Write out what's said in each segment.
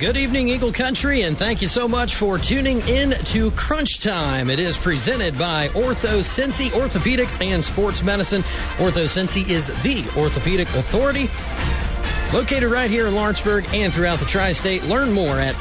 Good evening, Eagle Country, and thank you so much for tuning in to Crunch Time. It is presented by OrthoCincy Orthopedics and Sports Medicine. OrthoCincy is the orthopedic authority, located right here in Lawrenceburg and throughout the tri-state. Learn more at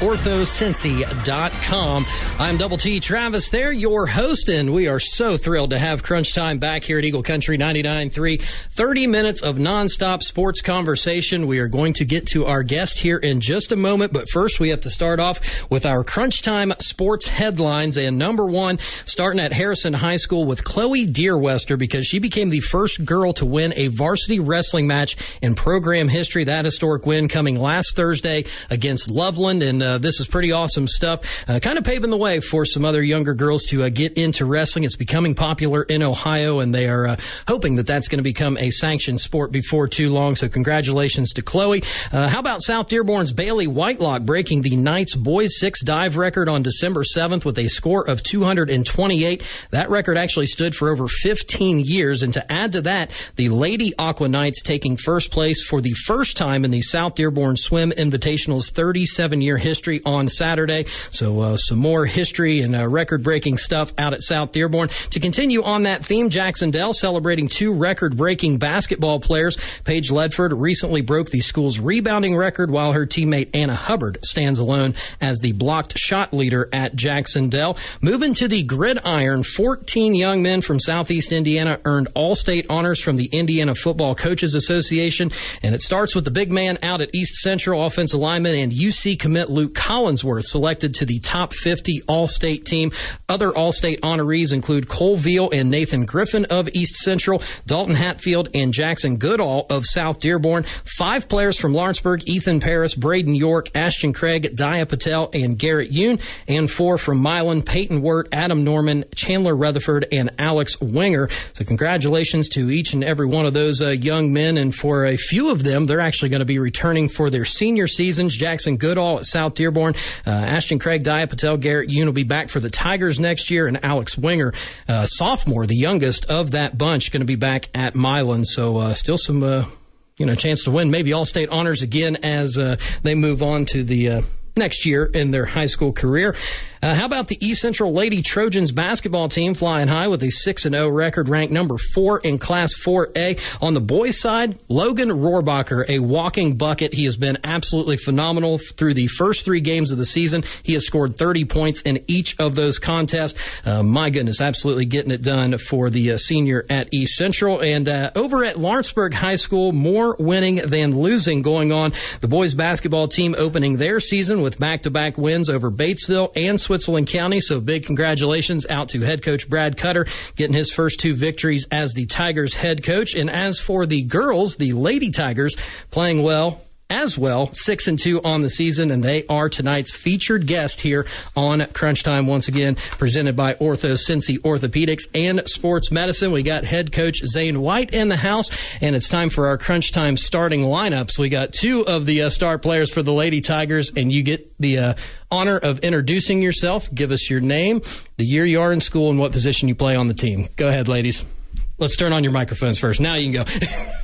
orthocincy.com. I'm Double T Travis there, your host, and we are so thrilled to have Crunch Time back here at Eagle Country 99.3. 30 minutes of nonstop sports conversation. We are going to get to our guest here in just a moment, but first we have to start off with our Crunch Time sports headlines. And number one, starting at Harrison High School with Chloe Deerwester, because she became the first girl to win a varsity wrestling match in program history. That historic win coming last Thursday against Loveland, and this is pretty awesome stuff. Kind of paving the way for some other younger girls to get into wrestling. It's becoming popular in Ohio, and they are hoping that that's going to become a sanctioned sport before too long, so congratulations to Chloe. How about South Dearborn's Bailey Whitelock breaking the Knights boys 6 dive record on December 7th with a score of 228. That record actually stood for over 15 years, and to add to that, the Lady Aqua Knights taking first place for the first time in the South Dearborn Swim Invitational's 37-year history on Saturday. So some more history and record-breaking stuff out at South Dearborn. To continue on that theme, Jacksonville celebrating 2 record-breaking basketball players. Paige Ledford recently broke the school's rebounding record, while her teammate Anna Hubbard stands alone as the blocked shot leader at Jacksonville. Moving to the gridiron, 14 young men from Southeast Indiana earned all-state honors from the Indiana Football Coaches Association, and it starts with the big man out at East Central, offensive lineman and UC commit Luke Collinsworth, selected to the top 50 All-State team. Other All-State honorees include Cole Veal and Nathan Griffin of East Central, Dalton Hatfield and Jackson Goodall of South Dearborn. 5 players from Lawrenceburg, Ethan Paris, Braden York, Ashton Craig, Dia Patel, and Garrett Yoon, and 4 from Milan, Peyton Wirt, Adam Norman, Chandler Rutherford, and Alex Winger. So congratulations to each and every one of those young men, and for a few of them, they're actually going to be returning for their senior seasons. Jackson Goodall at South Dearborn, Ashton Craig, Dia Patel, Garrett Yoon will be back for the Tigers next year, and Alex Winger, sophomore, the youngest of that bunch, going to be back at Milan. So still some chance to win maybe All-State honors again as they move on to the next year in their high school career. How about the East Central Lady Trojans basketball team flying high with a 6-0 record, ranked number 4 in Class 4A. On the boys' side, Logan Rohrbacher, a walking bucket. He has been absolutely phenomenal through the first 3 games of the season. He has scored 30 points in each of those contests. My goodness, absolutely getting it done for the senior at East Central. And over at Lawrenceburg High School, more winning than losing going on. The boys' basketball team opening their season with back-to-back wins over Batesville and Switzerland County. So big congratulations out to head coach Brad Cutter, getting his first 2 victories as the Tigers head coach. And as for the girls, the Lady Tigers playing well as well, 6-2 on the season, and they are tonight's featured guest here on Crunch Time, once again presented by OrthoCincy Orthopedics and Sports Medicine. We got head coach Zane White in the house, and it's time for our Crunch Time starting lineups. We got 2 of the star players for the Lady Tigers, and you get the honor of introducing yourself. Give us your name, the year you are in school, and what position you play on the team. Go ahead, ladies. Let's turn on your microphones first. Now you can go.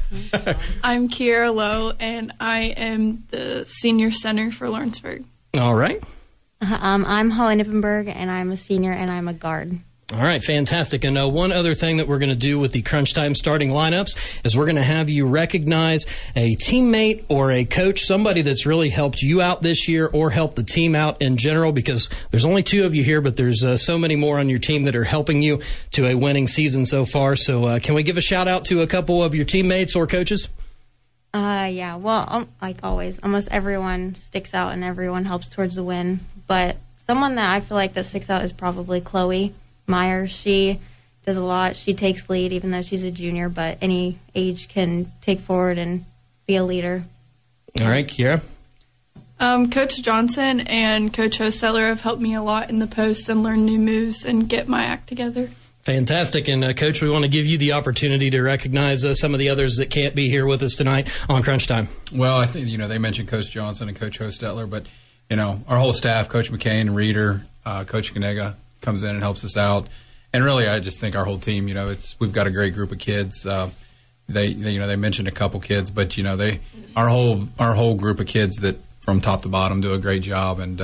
I'm Kiera Lowe, and I am the senior center for Lawrenceburg. All right. I'm Holly Nippenberg, and I'm a senior, and I'm a guard. All right, fantastic. And one other thing that we're going to do with the Crunch Time starting lineups is we're going to have you recognize a teammate or a coach, somebody that's really helped you out this year or helped the team out in general, because there's only 2 of you here, but there's so many more on your team that are helping you to a winning season so far. So can we give a shout out to a couple of your teammates or coaches? Yeah, well, like always, almost everyone sticks out and everyone helps towards the win. But someone that I feel like that sticks out is probably Chloe Myers. She does a lot. She takes lead, even though she's a junior, but any age can take forward and be a leader. All right, Kiera? Coach Johnson and Coach Hostetler have helped me a lot in the post and learn new moves and get my act together. Fantastic. And, Coach, we want to give you the opportunity to recognize some of the others that can't be here with us tonight on Crunch Time. Well, I think, they mentioned Coach Johnson and Coach Hostetler, but, our whole staff, Coach McCain, Reeder, Coach Kanega comes in and helps us out. And really, I just think our whole team, we've got a great group of kids. They mentioned a couple kids, but, our whole group of kids that from top to bottom do a great job, and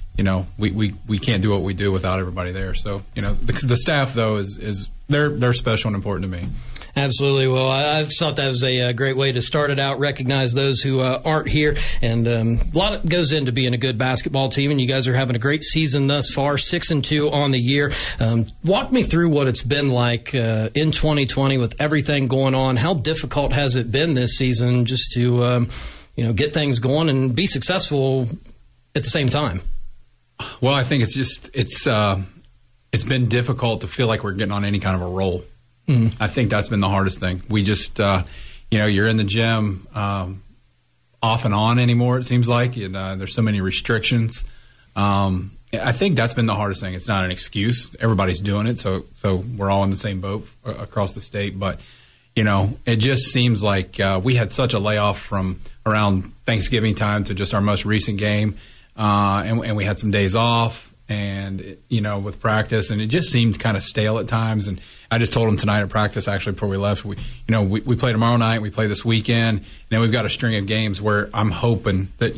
we can't do what we do without everybody there. So the staff though is they're special and important to me. Absolutely. Well, I thought that was a great way to start it out, recognize those who aren't here. And a lot goes into being a good basketball team, and you guys are having a great season thus far, 6-2 on the year. Walk me through what it's been like in 2020 with everything going on. How difficult has it been this season just to get things going and be successful at the same time? Well, I think it's been difficult to feel like we're getting on any kind of a roll. Mm-hmm. I think that's been the hardest thing. We just, you're in the gym off and on anymore, it seems like. And, there's so many restrictions. I think that's been the hardest thing. It's not an excuse. Everybody's doing it, so we're all in the same boat across the state. But, it just seems like we had such a layoff from around Thanksgiving time to just our most recent game. And we had some days off. And, with practice, and it just seemed kind of stale at times. And I just told them tonight at practice, actually, before we left, we play tomorrow night, we play this weekend, and then we've got a string of games where I'm hoping that,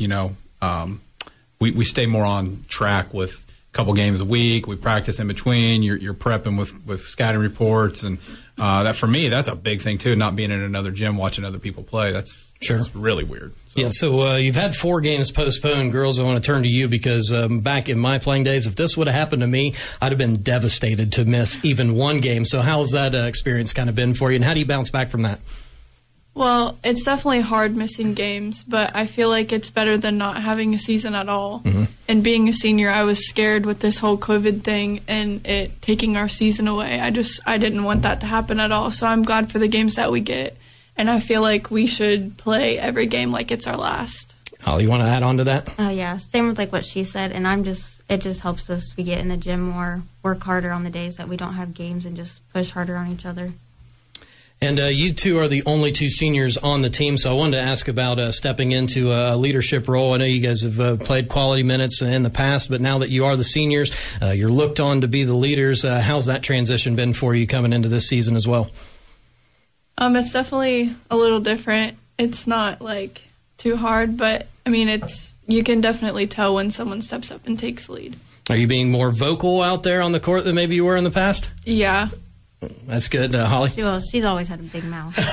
we stay more on track with a couple games a week. We practice in between. You're prepping with scouting reports. And that, for me, that's a big thing, too, not being in another gym watching other people play. That's really weird. So you've had 4 games postponed. Girls, I want to turn to you because back in my playing days, if this would have happened to me, I'd have been devastated to miss even one game. So how has that experience kind of been for you, and how do you bounce back from that? Well, it's definitely hard missing games, but I feel like it's better than not having a season at all. Mm-hmm. And being a senior, I was scared with this whole COVID thing and it taking our season away. I didn't want that to happen at all. So I'm glad for the games that we get. And I feel like we should play every game like it's our last. Holly, you want to add on to that? Yeah, same with like what she said. And it just helps us. We get in the gym more, work harder on the days that we don't have games, and just push harder on each other. And you two are the only 2 seniors on the team, so I wanted to ask about stepping into a leadership role. I know you guys have played quality minutes in the past, but now that you are the seniors, you're looked on to be the leaders. How's that transition been for you coming into this season as well? It's definitely a little different. It's not too hard, but I mean, you can definitely tell when someone steps up and takes lead. Are you being more vocal out there on the court than maybe you were in the past? Yeah. That's good. Holly? She's always had a big mouth. So.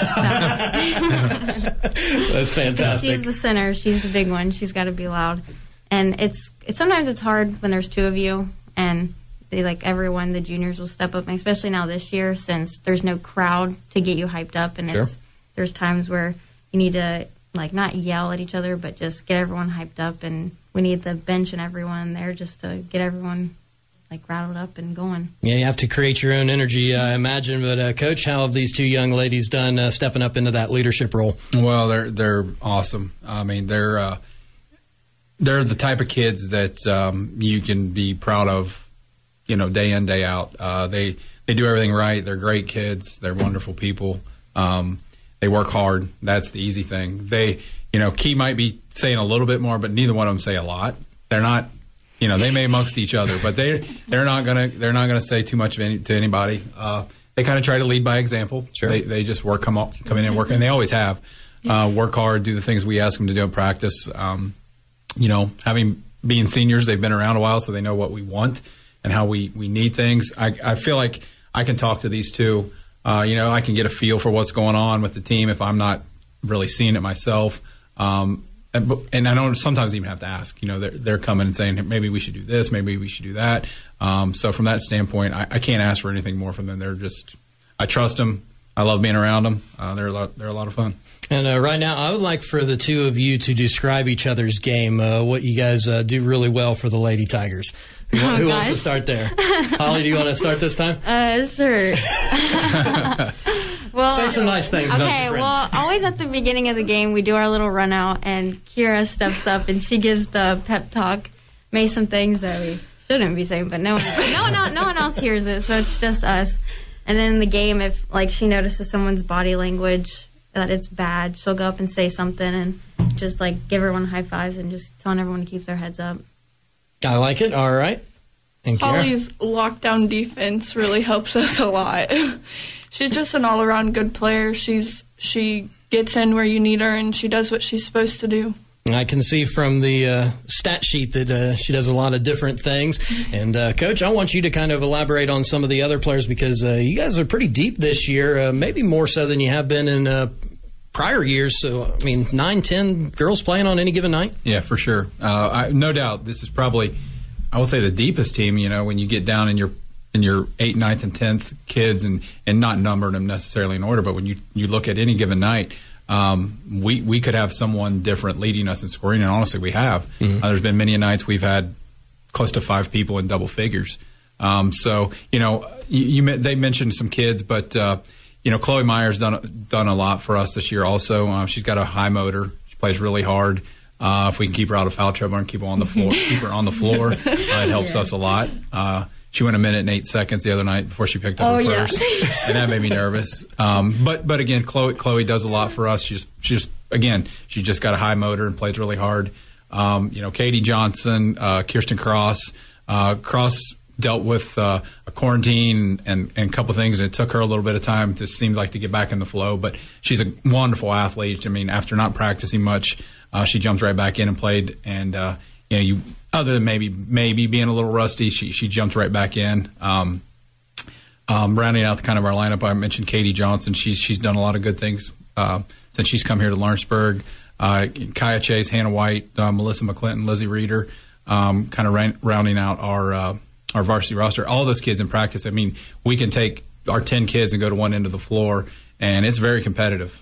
That's fantastic. She's the center. She's the big one. She's got to be loud. And sometimes it's hard when there's 2 of you, and everyone, the juniors will step up, and especially now this year since there's no crowd to get you hyped up, and there's times where you need to not yell at each other, but just get everyone hyped up, and we need the bench and everyone there just to get everyone rattled up and going. Yeah, you have to create your own energy, I imagine. But Coach, how have these 2 young ladies done stepping up into that leadership role? Well, they're awesome. I mean, they're the type of kids that you can be proud of, day in, day out. They do everything right. They're great kids. They're wonderful people. They work hard. That's the easy thing. Key might be saying a little bit more, but neither one of them say a lot. They're not. They may amongst each other, but they're not gonna say too much to anybody. They kind of try to lead by example. Sure. They just come in and work, and they always have. Work hard, do the things we ask them to do in practice. Being seniors, they've been around a while, so they know what we want and how we need things. I feel like I can talk to these 2. I can get a feel for what's going on with the team if I'm not really seeing it myself. And I don't sometimes even have to ask. They're coming and saying, maybe we should do this, maybe we should do that. So from that standpoint, I can't ask for anything more from them. I trust them. I love being around them. They're a lot of fun. And right now, I would like for the 2 of you to describe each other's game, what you guys do really well for the Lady Tigers. Who wants to start there? Holly, do you want to start this time? Sure. Well, say some nice things about your friend. Well, always at the beginning of the game, we do our little run out, and Kira steps up and she gives the pep talk, may some things that we shouldn't be saying, but no one else hears it, so it's just us. And then in the game, if she notices someone's body language that it's bad, she'll go up and say something and just give everyone high fives and just telling everyone to keep their heads up. I like it. All right. And Holly's lockdown defense really helps us a lot. She's just an all-around good player. She gets in where you need her, and she does what she's supposed to do. I can see from the stat sheet that she does a lot of different things. And, Coach, I want you to kind of elaborate on some of the other players because you guys are pretty deep this year, maybe more so than you have been in prior years. So, I mean, 9, 10 girls playing on any given night? Yeah, for sure. No doubt this is probably, I will say, the deepest team, when you get down in your 8th, 9th, and 10th kids and not numbering them necessarily in order, but when you look at any given night, we could have someone different leading us in scoring, and honestly, we have. Mm-hmm. There's been many nights we've had close to 5 people in double figures. So, they mentioned some kids, but Chloe Meyer's done a lot for us this year. Also, she's got a high motor. She plays really hard. If we can keep her out of foul trouble and keep her on the floor, it helps us a lot. She went 1 minute and 8 seconds the other night before she picked up her first, and that made me nervous. But again, Chloe does a lot for us. She just got a high motor and plays really hard. Katie Johnson, Kirsten Cross. Cross dealt with a quarantine and a couple of things, and it took her a little bit of time to get back in the flow. But she's a wonderful athlete. I mean, after not practicing much, she jumped right back in and played. And other than maybe being a little rusty, she jumped right back in. Rounding out kind of our lineup, I mentioned Katie Johnson. She's done a lot of good things since she's come here to Lawrenceburg. Kaya Chase, Hannah White, Melissa McClinton, Lizzie Reeder, kind of rounding out our varsity roster. All those kids in practice, I mean, we can take our 10 kids and go to one end of the floor, and it's very competitive.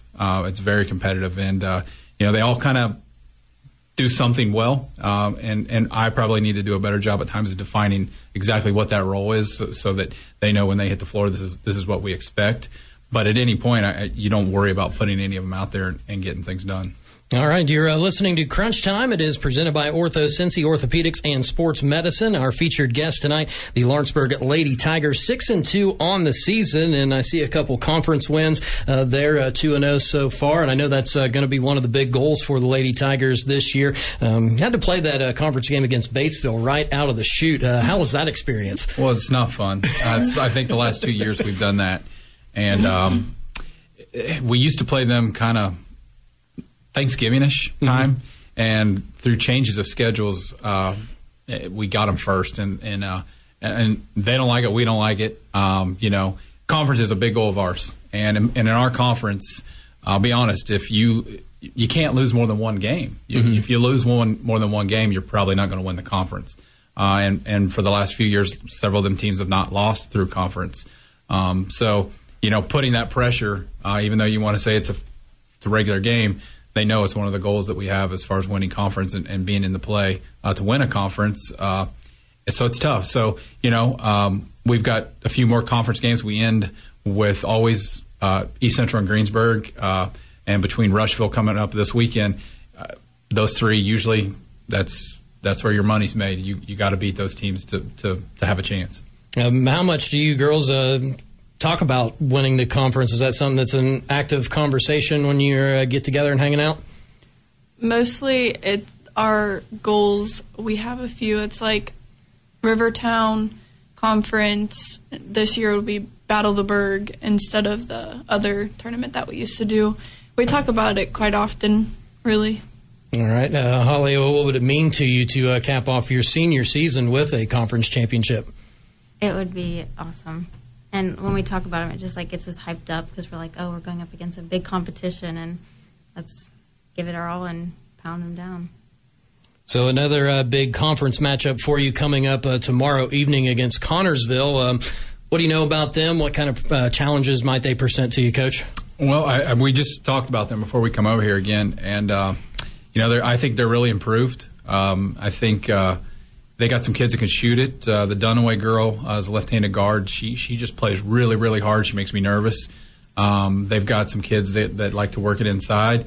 And they all kind of do something well, and I probably need to do a better job at times of defining exactly what that role is, so that they know when they hit the floor, this is what we expect. But at any point, you don't worry about putting any of them out there and getting things done. All right, you're listening to Crunch Time. It is presented by Ortho-Cincy Orthopedics and Sports Medicine. Our featured guest tonight, the Lawrenceburg Lady Tigers, 6-2 on the season, and I see a couple conference wins. They're 2-0 so far, and I know that's going to be one of the big goals for the Lady Tigers this year. Had to play that conference game against Batesville right out of the chute. How was that experience? Well, it's not fun. I think the last 2 years we've done that, and we used to play them kind of Thanksgiving-ish time, and through changes of schedules, we got them first, and they don't like it, we don't like it. Conference is a big goal of ours, and in our conference, I'll be honest, if you can't lose more than one game. If you lose more than one game, you're probably not going to win the conference. And for the last few years, several of them teams have not lost through conference. So putting that pressure, even though you want to say it's a regular game, they know it's one of the goals that we have as far as winning conference and being in the play to win a conference. So it's tough. So, we've got a few more conference games. We end with always East Central and Greensburg, and between Rushville coming up this weekend. Those three, usually that's where your money's made. You got to beat those teams to have a chance. How much do you girls talk about winning the conference? Is that something that's an active conversation when you get together and hanging out? Mostly our goals. We have a few. It's like Rivertown Conference. This year it'll be Battle the Berg instead of the other tournament that we used to do. We talk about it quite often, really. All right. Holly, what would it mean to you to cap off your senior season with a conference championship? It would be awesome. And when we talk about them, it just gets us hyped up because we're like, oh, we're going up against a big competition, and let's give it our all and pound them down. So another big conference matchup for you coming up tomorrow evening against Connorsville. What do you know about them? What kind of challenges might they present to you, Coach? Well, we just talked about them before we come over here again, and I think they're really improved. I think they got some kids that can shoot it. The Dunaway girl is a left-handed guard. She just plays really, really hard. She makes me nervous. They've got some kids that like to work it inside.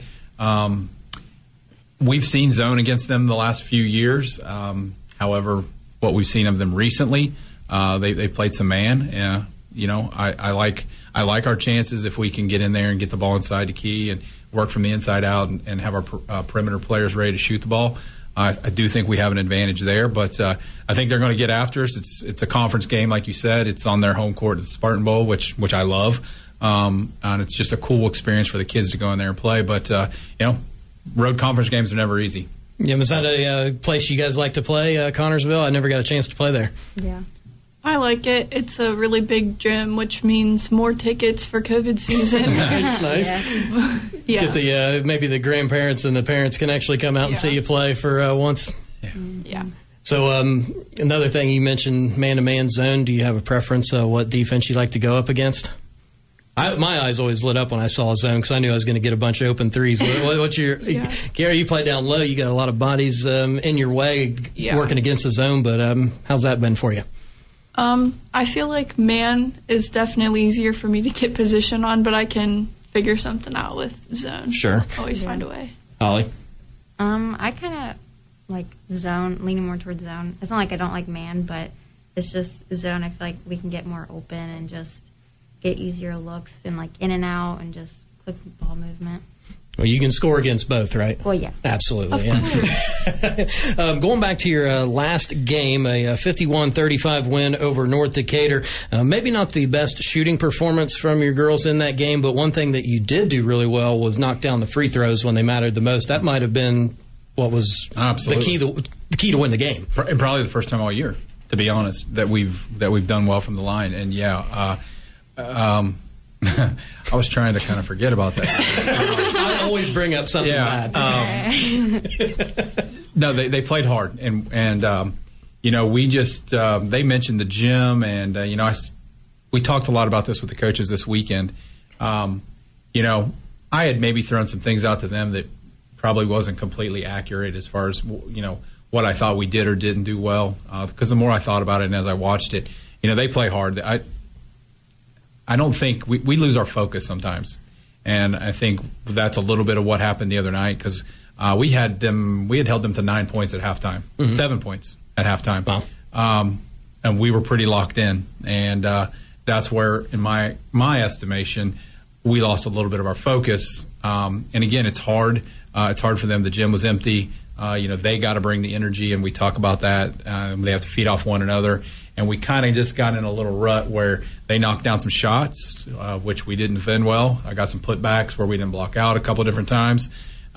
We've seen zone against them the last few years. However, what we've seen of them recently, they played some man. I like our chances if we can get in there and get the ball inside the key and work from the inside out and have our perimeter players ready to shoot the ball. I do think we have an advantage there, but I think they're going to get after us. It's a conference game, like you said. It's on their home court at the Spartan Bowl, which I love, and it's just a cool experience for the kids to go in there and play. But road conference games are never easy. Yeah, was that a place you guys like to play, Connorsville? I never got a chance to play there. Yeah. I like it. It's a really big gym, which means more tickets for COVID season. Nice. Yeah. Get the maybe the grandparents and the parents can actually come out and see you play for once. Yeah. So another thing you mentioned, man-to-man zone. Do you have a preference what defense you like to go up against? My eyes always lit up when I saw a zone because I knew I was going to get a bunch of open threes. What's your Gary? You play down low. You got a lot of bodies in your way working against the zone. But how's that been for you? I feel like man is definitely easier for me to get position on, but I can figure something out with zone. Sure. Always find a way. Ollie? I kind of like zone, leaning more towards zone. It's not like I don't like man, but it's just zone. I feel like we can get more open and just get easier looks and like in and out and just quick ball movement. Well, you can score against both, right? Well, yeah. Absolutely. Yeah. Going back to your last game, a 51-35 win over North Decatur. Maybe not the best shooting performance from your girls in that game, but one thing that you did do really well was knock down the free throws when they mattered the most. That might have been what was the key to win the game. And probably the first time all year, to be honest, that we've done well from the line. And I was trying to kind of forget about that. I always bring up something bad. No, they played hard, and we just they mentioned the gym, and we talked a lot about this with the coaches this weekend. I had maybe thrown some things out to them that probably wasn't completely accurate as far as what I thought we did or didn't do well. Because the more I thought about it and as I watched it, they play hard. I don't think we lose our focus sometimes, and I think that's a little bit of what happened the other night because we had held them to 9 points at halftime, 7 points at halftime, and we were pretty locked in, and that's where, in my estimation, we lost a little bit of our focus. And again, it's hard. It's hard for them. The gym was empty. They got to bring the energy, and we talk about that. They have to feed off one another. And we kind of just got in a little rut where they knocked down some shots, which we didn't defend well. I got some putbacks where we didn't block out a couple of different times.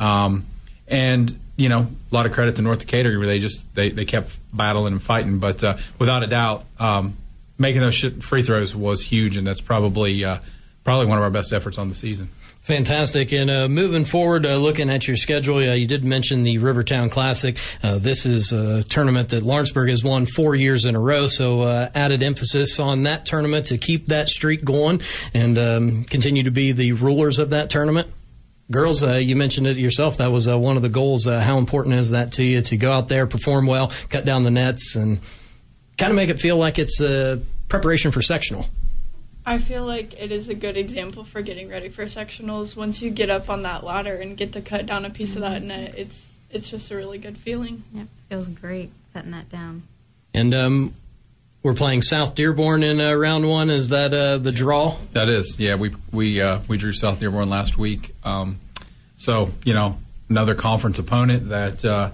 And, a lot of credit to North Decatur where they kept battling and fighting. But without a doubt, making those free throws was huge, and that's probably one of our best efforts on the season. Fantastic. And moving forward, looking at your schedule, you did mention the Rivertown Classic. This is a tournament that Lawrenceburg has won 4 years in a row, so added emphasis on that tournament to keep that streak going and continue to be the rulers of that tournament. Girls, you mentioned it yourself. That was one of the goals. How important is that to you to go out there, perform well, cut down the nets, and kind of make it feel like it's preparation for sectional? I feel like it is a good example for getting ready for sectionals. Once you get up on that ladder and get to cut down a piece of that net, it's just a really good feeling. Yeah, it feels great cutting that down. And we're playing South Dearborn in round one. Is that the draw? That is. Yeah, we drew South Dearborn last week. So another conference opponent that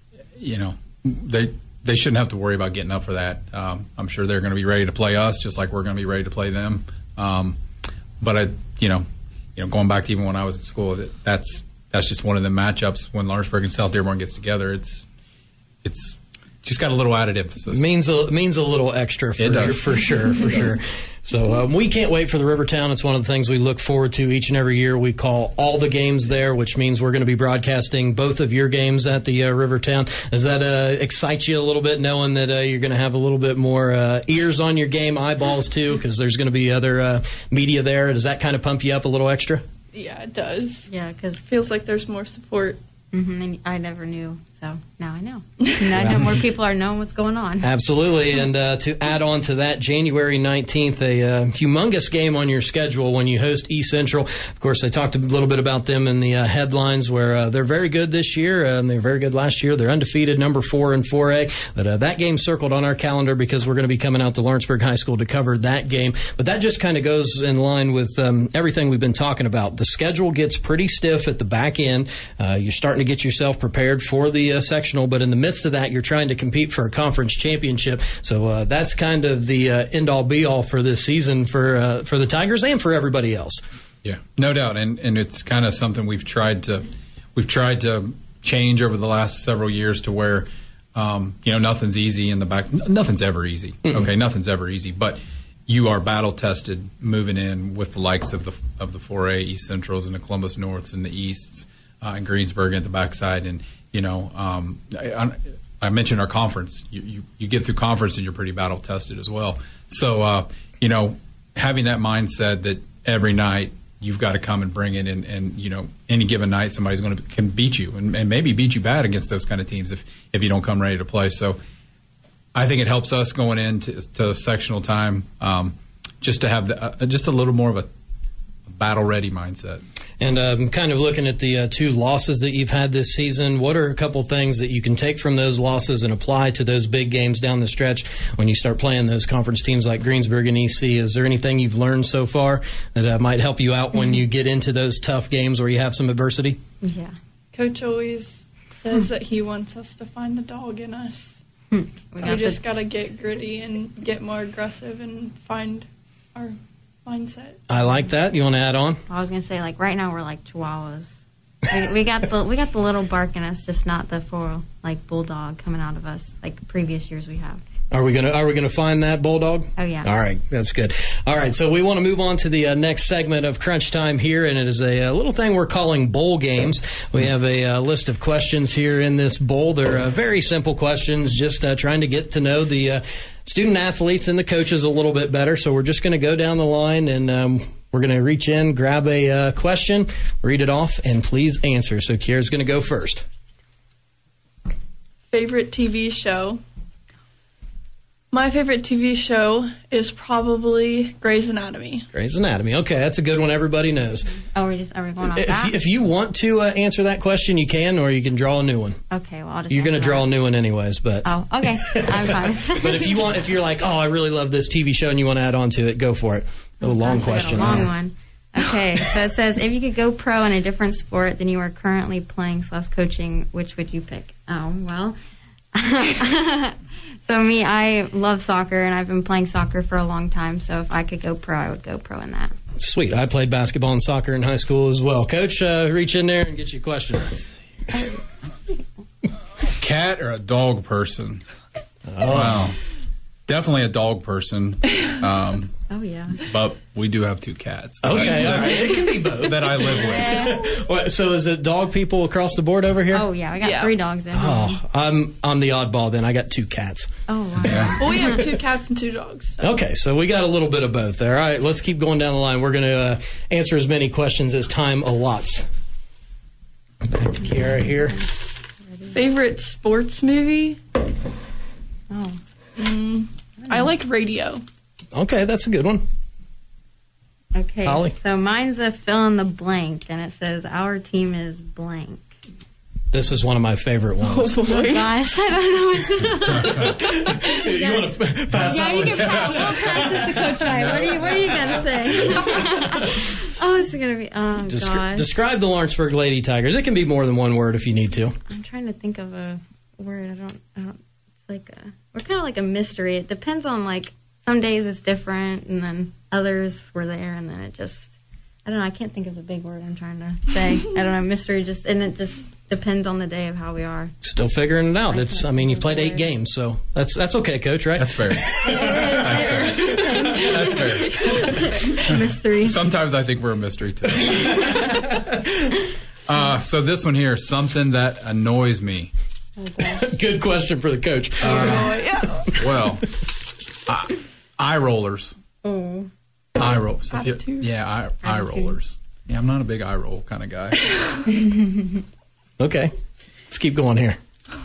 they shouldn't have to worry about getting up for that. I'm sure they're going to be ready to play us, just like we're going to be ready to play them. But going back to even when I was in school, that's just one of the matchups when Lawrenceburg and South Dearborn gets together. It's just got a little added emphasis. Means a little extra for sure. So we can't wait for the Rivertown. It's one of the things we look forward to each and every year. We call all the games there, which means we're going to be broadcasting both of your games at the Rivertown. Does that excite you a little bit, knowing that you're going to have a little bit more ears on your game, eyeballs too, because there's going to be other media there? Does that kind of pump you up a little extra? Yeah, it does. Yeah, because it feels like there's more support. And I never knew, so now I know. Now I know more people are knowing what's going on. Absolutely, and to add on to that, January 19th, a humongous game on your schedule when you host East Central. Of course, I talked a little bit about them in the headlines where they're very good this year. They were very good last year. They're undefeated, number 4 in 4A. But that game's circled on our calendar because we're going to be coming out to Lawrenceburg High School to cover that game. But that just kind of goes in line with everything we've been talking about. The schedule gets pretty stiff at the back end. You're starting to get yourself prepared for the sectional, but in the midst of that, you're trying to compete for a conference championship. So that's kind of the end-all, be-all for this season for the Tigers and for everybody else. Yeah, no doubt, and it's kind of something we've tried to we've tried to change over the last several years to where, nothing's easy in the back. Nothing's ever easy. Mm-hmm. Okay, nothing's ever easy, but you are battle tested moving in with the likes of the 4A East Centrals and the Columbus Norths and the Easts and Greensburg at the backside. And I mentioned our conference. You get through conference and you're pretty battle tested as well. So having that mindset that every night you've got to come and bring it, and any given night somebody's can beat you and maybe beat you bad against those kind of teams if you don't come ready to play. So I think it helps us going into sectional time just to have just a little more of a battle-ready mindset. And kind of looking at the 2 losses that you've had this season, what are a couple things that you can take from those losses and apply to those big games down the stretch when you start playing those conference teams like Greensburg and EC? Is there anything you've learned so far that might help you out when you get into those tough games where you have some adversity? Yeah. Coach always says that he wants us to find the dog in us. We just got to get gritty and get more aggressive and find our mindset. I like that. You want to add on? I was going to say, like, right now we're like chihuahuas. We got the little bark in us, just not the full, like, bulldog coming out of us like previous years we have. Are we gonna find that bulldog? Oh, yeah. All right, that's good. All right, so we want to move on to the next segment of Crunch Time here, and it is a little thing we're calling bowl games. We have a list of questions here in this bowl. They're very simple questions, just trying to get to know the student athletes and the coaches a little bit better. So we're just going to go down the line, and we're going to reach in, grab a question, read it off, and please answer. So Kiera's going to go first. Favorite TV show? My favorite TV show is probably Grey's Anatomy. Grey's Anatomy. Okay, that's a good one. Everybody knows. Oh, are we going off that? If you want to answer that question, you can, or you can draw a new one. Okay, well, I'll just. You're going to draw a new one anyways, but. Oh, okay, I'm fine. But if you're like, oh, I really love this TV show, and you want to add on to it, go for it. A long question. A long one. Okay, so it says, if you could go pro in a different sport than you are currently playing / coaching, which would you pick? Oh, well. So me, I love soccer, and I've been playing soccer for a long time. So if I could go pro, I would go pro in that. Sweet. I played basketball and soccer in high school as well. Coach, reach in there and get you a question. Cat or a dog person? Oh. Wow. Definitely a dog person. Oh, yeah. But we do have 2 cats. Okay, all right. It can be both. That I live with. What, so is it dog people across the board over here? Oh, yeah. We got 3 dogs in. Oh, I'm the oddball then. I got 2 cats. Oh, wow. Yeah. Well, we have 2 cats and 2 dogs. So. Okay, so we got a little bit of both there. All right, let's keep going down the line. We're going to answer as many questions as time allots. Back to Kiera here. Favorite sports movie? Oh. I like Radio. Okay, that's a good one. Okay, Holly? So mine's a fill in the blank, and it says, our team is blank. This is one of my favorite ones. Oh, boy. Oh, gosh, I don't know. You want to pass Yeah, that you one? can pass. We'll pass this to Coach White. What are you going to say? Oh, it's going to be, oh, gosh. Describe the Lawrenceburg Lady Tigers. It can be more than one word if you need to. I'm trying to think of a word. I don't it's like we're kind of like a mystery. It depends on, like, some days it's different, and then others were there, and then it just, I don't know, I can't think of the big word I'm trying to say. I don't know, mystery and it just depends on the day of how we are. Still figuring it out. You've played 8 games, so that's okay, Coach, right? That's fair. That's fair. Mystery. Sometimes I think we're a mystery, too. So this one here, something that annoys me. Good question for the coach. Well, eye rollers. Oh. Eye rolls. Attitude. Yeah, eye rollers. Yeah, I'm not a big eye roll kind of guy. Okay. Let's keep going here.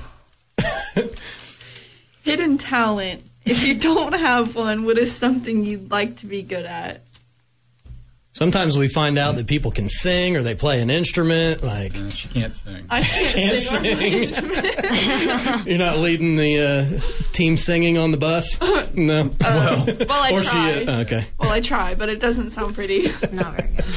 Hidden talent. If you don't have one, what is something you'd like to be good at? Sometimes we find out that people can sing or they play an instrument. Like She can't sing. I can't sing. You're not leading the team singing on the bus? No. Well, I or try. she is. Okay. Well, I try, but it doesn't sound pretty. Not very good.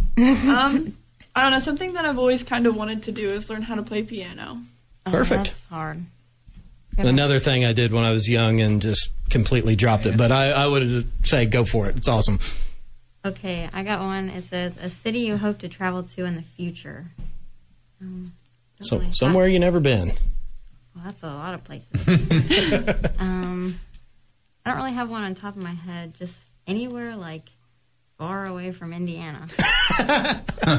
I don't know. Something that I've always kind of wanted to do is learn how to play piano. Oh, Perfect. That's hard. Another thing I did when I was young and just completely dropped it, but I would say go for it. It's awesome. Okay, I got one. It says, a city you hope to travel to in the future. So really somewhere you never been. Well, that's a lot of places. I don't really have one on top of my head. Just anywhere like far away from Indiana. All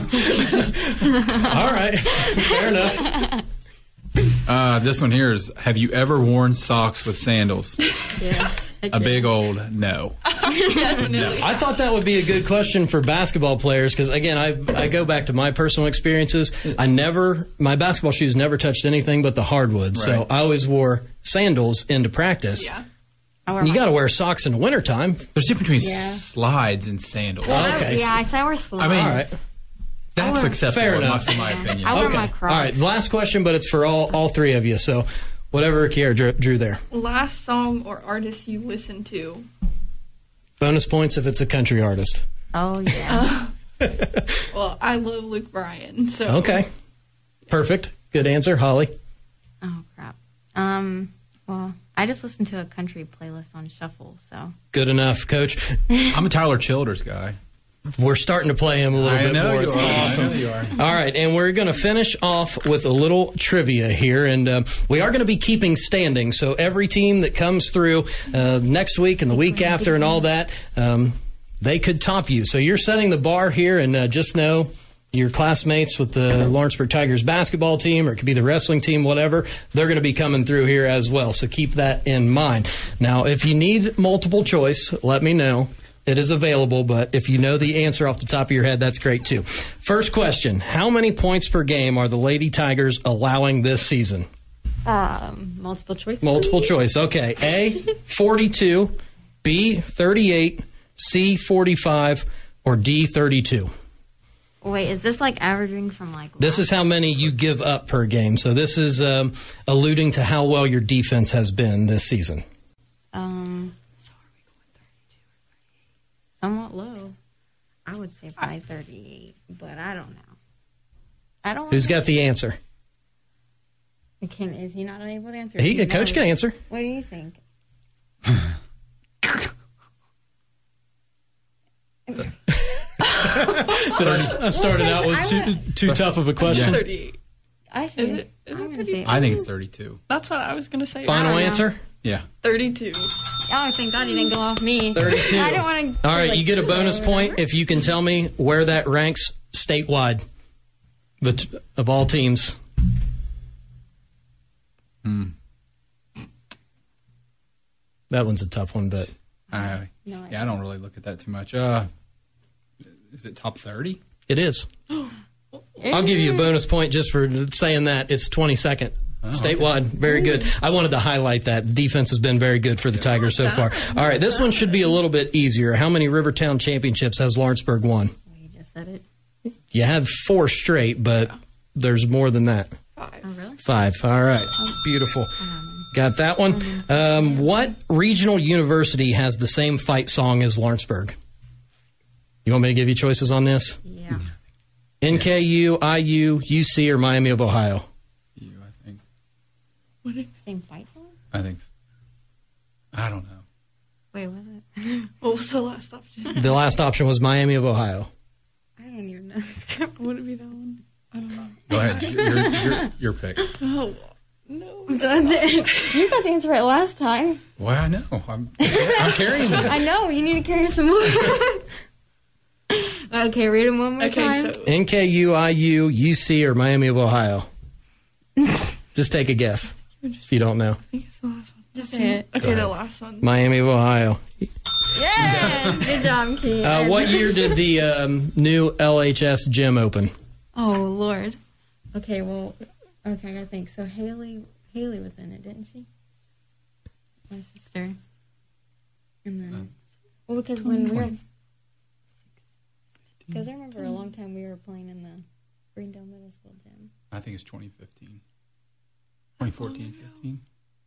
right, fair enough. This one here is: have you ever worn socks with sandals? Yes. A big old no. I thought that would be a good question for basketball players because, again, I go back to my personal experiences. My basketball shoes never touched anything but the hardwood, so I always wore sandals into practice. Yeah. You got to wear socks in the wintertime. There's a difference between slides and sandals. Okay. I said I wear slides. I mean, All right. that's acceptable Fair enough. in my opinion. I wear Okay. my Crocs. All right. Last question, but it's for all three of you. So whatever Kiara drew there. Last song or artist you listen to? Bonus points if it's a country artist. Oh, yeah. Well, I love Luke Bryan. So Okay. Perfect. Good answer. Holly? Oh, crap. Well, I just listened to a country playlist on Shuffle, so. Good enough, Coach. I'm a Tyler Childers guy. We're starting to play him a little bit more. It's awesome. I know you are. All right, and we're going to finish off with a little trivia here, and we are going to be keeping standing. So every team that comes through next week and the week after and all that, they could top you. So you're setting the bar here, and just know your classmates with the Lawrenceburg Tigers basketball team, or it could be the wrestling team, whatever, they're going to be coming through here as well. So keep that in mind. Now, if you need multiple choice, let me know. It is available, but if you know the answer off the top of your head, that's great too. First question, how many points per game are the Lady Tigers allowing this season? Multiple choice. Multiple choice. Okay. A, 42, B, 38, C, 45, or D, 32. Wait, is this like averaging from like... This is how many you give up per game. So this is alluding to how well your defense has been this season. Somewhat low. I would say probably 38, but I don't know. Who's got the answer? Is he not able to answer? A coach can answer. What do you think? I started out with too tough of a question. 38. I say, Is it I'm gonna 38? say, I think it's 32. That's what I was going to say. Final know. answer? Yeah. 32. oh, thank God you didn't go off me. 32. I didn't want to. All right, you get a bonus point if you can tell me where that ranks statewide, but of all teams. That one's a tough one, but I No, I don't really look at that too much. Is it top 30? it is. I'll give you a bonus point just for saying that. It's 22nd. Statewide, very good. I wanted to highlight that. Defense has been very good for the Tigers so far. All right, this one should be a little bit easier. How many Rivertown championships has Lawrenceburg won? You just said it. You have 4 straight, but there's more than that. 5. Oh, really? 5. All right, beautiful. Got that one. What regional university has the same fight song as Lawrenceburg? You want me to give you choices on this? Yeah. NKU, IU, UC, or Miami of Ohio? You, I think. Same fight song? I think. I don't know. Wait, was it? What was the last option? The last option was Miami of Ohio. I don't even know. Would it be that one? I don't know. Go ahead. Your pick. Oh, no. You got to answer it last time. Well, I know. I'm carrying it. I know. You need to carry some more. Okay, read them one more time. Okay, so NKU, IU, UC, or Miami of Ohio? Just take a guess if you don't know. I think it's the last one. Just say it. Okay, the last one. Miami of Ohio. Yes! Good job, Keith. What year did the new LHS gym open? Oh, Lord. Okay, well, okay, I gotta think. So Haley was in it, didn't she? My sister. And then, well, because when we were, because I remember a long time we were playing in the Greendale Middle School gym. I think it's 2015. 2014, 15.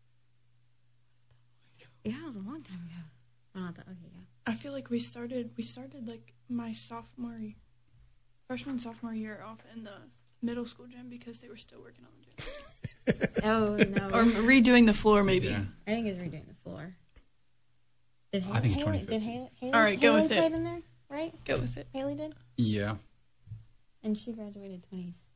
Yeah, it was a long time ago. Well, not that, okay, yeah. I feel like we started like my freshman, sophomore year off in the middle school gym because they were still working on the gym. Oh, no. Or redoing the floor, maybe. Yeah. I think it was redoing the floor. Did I think it's Haley, 2015. Haley, All right, go with it. played in there, right? Go with it. Haley did? Yeah. And she graduated 2016.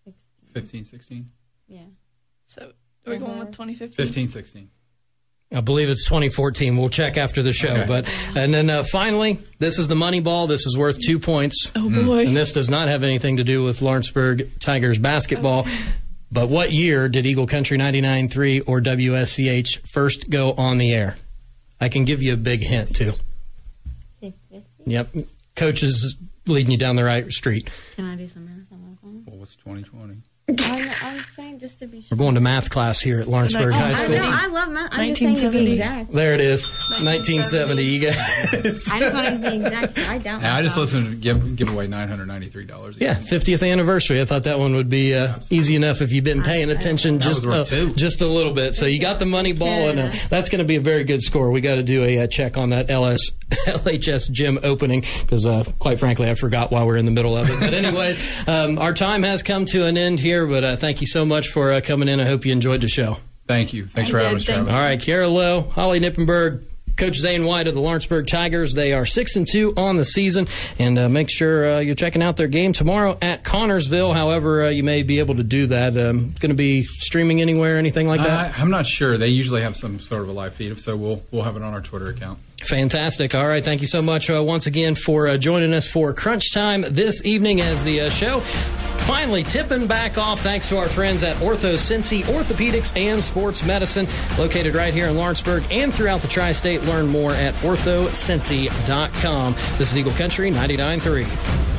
15, 16? Yeah. So are we going with 2015? 15, 16. I believe it's 2014. We'll check after the show. Okay. And then finally, this is the money ball. This is worth 2 points. Oh, boy. And this does not have anything to do with Lawrenceburg Tigers basketball. But what year did Eagle Country 99.3 or WSCH first go on the air? I can give you a big hint, too. Yep. Coach is leading you down the right street. Can I do some math? Well, what's 2020? I'm saying just to be sure. We're going to math class here at Lawrenceburg High I School. know, I love math. I'm just saying to be 1970. exact. There it is. 1970. You got I just wanted to be exact. I doubt I just myself. listened to give away $993. Yeah, 50th anniversary. I thought that one would be easy enough if you've been paying attention just was worth 2. just a little bit. So you got the money ball, and that's going to be a very good score. We got to do a check on that LHS gym opening because, quite frankly, I forgot while we're in the middle of it. But anyways, our time has come to an end here, but thank you so much for coming in. I hope you enjoyed the show. Thank you. Thanks for having us, Thank Travis. All right, Kiara Lowe, Holly Nippenberg, Coach Zane White of the Lawrenceburg Tigers. They are 6-2 on the season, and make sure you're checking out their game tomorrow at Connorsville. However, you may be able to do that. Going to be streaming anywhere, anything like that? I'm not sure. They usually have some sort of a live feed, so we'll have it on our Twitter account. Fantastic. All right. Thank you so much once again for joining us for Crunch Time this evening as the show finally tipping back off thanks to our friends at Ortho Cincy Orthopedics and Sports Medicine, located right here in Lawrenceburg and throughout the tri-state. Learn more at orthocincy.com. This is Eagle Country 99.3.